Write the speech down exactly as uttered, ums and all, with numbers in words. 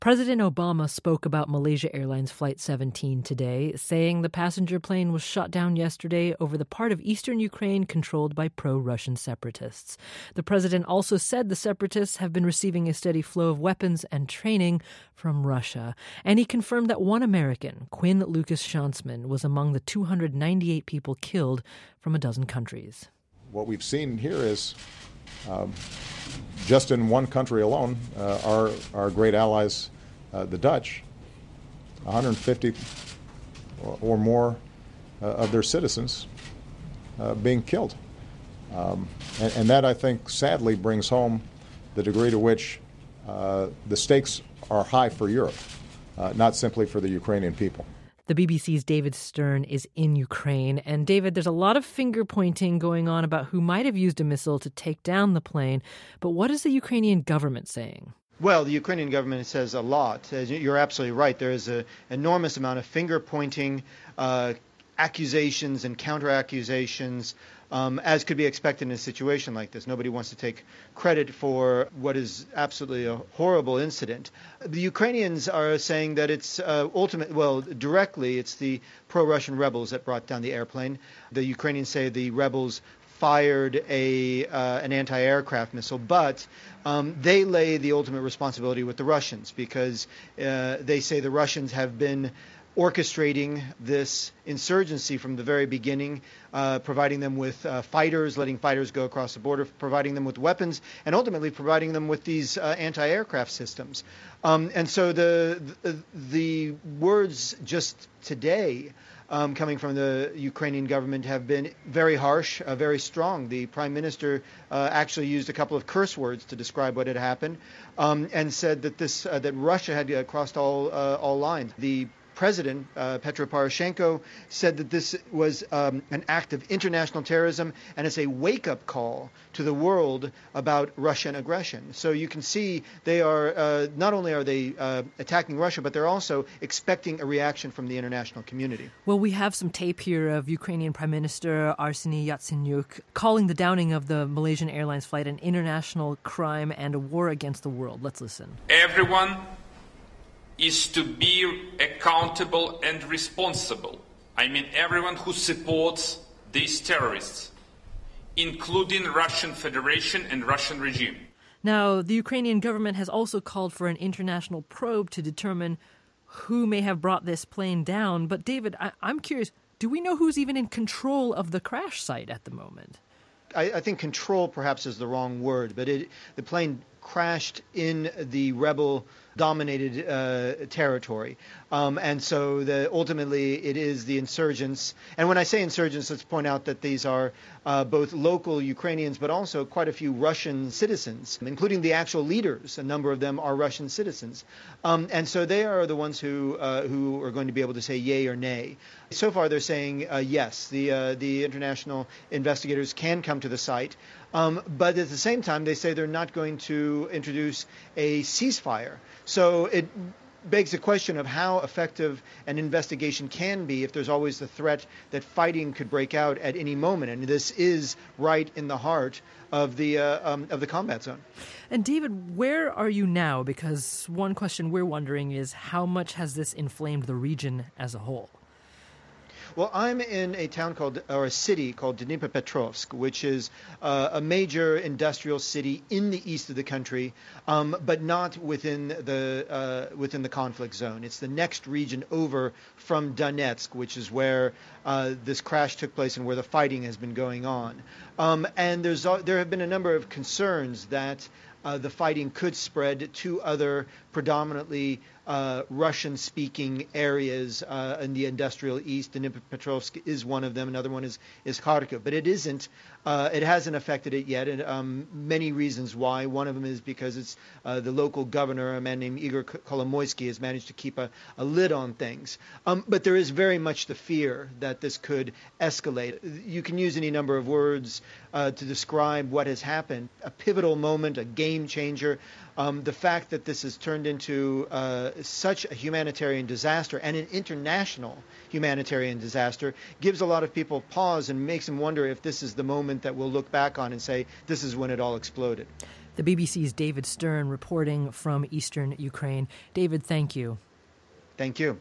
President Obama spoke about Malaysia Airlines Flight seventeen today, saying the passenger plane was shot down yesterday over the part of eastern Ukraine controlled by pro-Russian separatists. The president also said the separatists have been receiving a steady flow of weapons and training from Russia. And he confirmed that one American, Quinn Lucas Schansman, was among the two hundred ninety-eight people killed from a dozen countries. What we've seen here is um, just in one country alone, uh, our, our great allies, uh, the Dutch, one hundred fifty or more uh, of their citizens uh, being killed. Um, and, and that, I think, sadly brings home the degree to which uh, the stakes are high for Europe, uh, not simply for the Ukrainian people. The B B C's David Stern is in Ukraine. And David, there's a lot of finger-pointing going on about who might have used a missile to take down the plane. But what is the Ukrainian government saying? Well, the Ukrainian government says a lot. You're absolutely right. There is an enormous amount of finger-pointing, uh, accusations and counter-accusations, um, as could be expected in a situation like this. Nobody wants to take credit for what is absolutely a horrible incident. The Ukrainians are saying that it's uh, ultimate, well, directly, it's the pro-Russian rebels that brought down the airplane. The Ukrainians say the rebels fired a uh, an anti-aircraft missile, but um, they lay the ultimate responsibility with the Russians because uh, they say the Russians have been orchestrating this insurgency from the very beginning, uh, providing them with uh, fighters, letting fighters go across the border, providing them with weapons, and ultimately providing them with these uh, anti-aircraft systems. Um, and so the, the the words just today um, coming from the Ukrainian government have been very harsh, uh, very strong. The prime minister uh, actually used a couple of curse words to describe what had happened, um, and said that this uh, that Russia had uh, crossed all uh, all lines. The President uh, Petro Poroshenko said that this was um, an act of international terrorism and it's a wake-up call to the world about Russian aggression. So you can see they are uh, not only are they uh, attacking Russia, but they're also expecting a reaction from the international community. Well, we have some tape here of Ukrainian Prime Minister Arseniy Yatsenyuk calling the downing of the Malaysian Airlines flight an international crime and a war against the world. Let's listen. Everyone is to be accountable and responsible. I mean, everyone who supports these terrorists, including Russian Federation and Russian regime. Now, the Ukrainian government has also called for an international probe to determine who may have brought this plane down. But David, I- I'm curious, do we know who's even in control of the crash site at the moment? I, I think control perhaps is the wrong word, but it, the plane crashed in the rebel-dominated uh, territory. Um, and so the, ultimately it is the insurgents. And when I say insurgents, let's point out that these are uh, both local Ukrainians, but also quite a few Russian citizens, including the actual leaders. A number of them are Russian citizens. Um, and so they are the ones who uh, who are going to be able to say yay or nay. So far they're saying uh, yes, the, uh, the international investigators can come to the site. Um, but at the same time, they say they're not going to introduce a ceasefire. So it begs the question of how effective an investigation can be if there's always the threat that fighting could break out at any moment. And this is right in the heart of the uh, um, of the combat zone. And David, where are you now? Because one question we're wondering is how much has this inflamed the region as a whole? Well, I'm in a town called, or a city called Dnipropetrovsk, which is uh, a major industrial city in the east of the country, um, but not within the uh, within the conflict zone. It's the next region over from Donetsk, which is where uh, this crash took place and where the fighting has been going on. Um, and there's there have been a number of concerns that Uh, the fighting could spread to other predominantly uh, Russian-speaking areas uh, in the industrial east. Dnipropetrovsk is one of them. Another one is, is Kharkiv. But it isn't. Uh, it hasn't affected it yet, and um, many reasons why. One of them is because it's uh, the local governor, a man named Igor Kolomoisky, has managed to keep a, a lid on things. Um, but there is very much the fear that this could escalate. You can use any number of words uh, to describe what has happened. A pivotal moment, a game changer. Um, the fact that this has turned into uh, such a humanitarian disaster and an international humanitarian disaster gives a lot of people pause and makes them wonder if this is the moment that we'll look back on and say, this is when it all exploded. The B B C's David Stern reporting from eastern Ukraine. David, thank you. Thank you.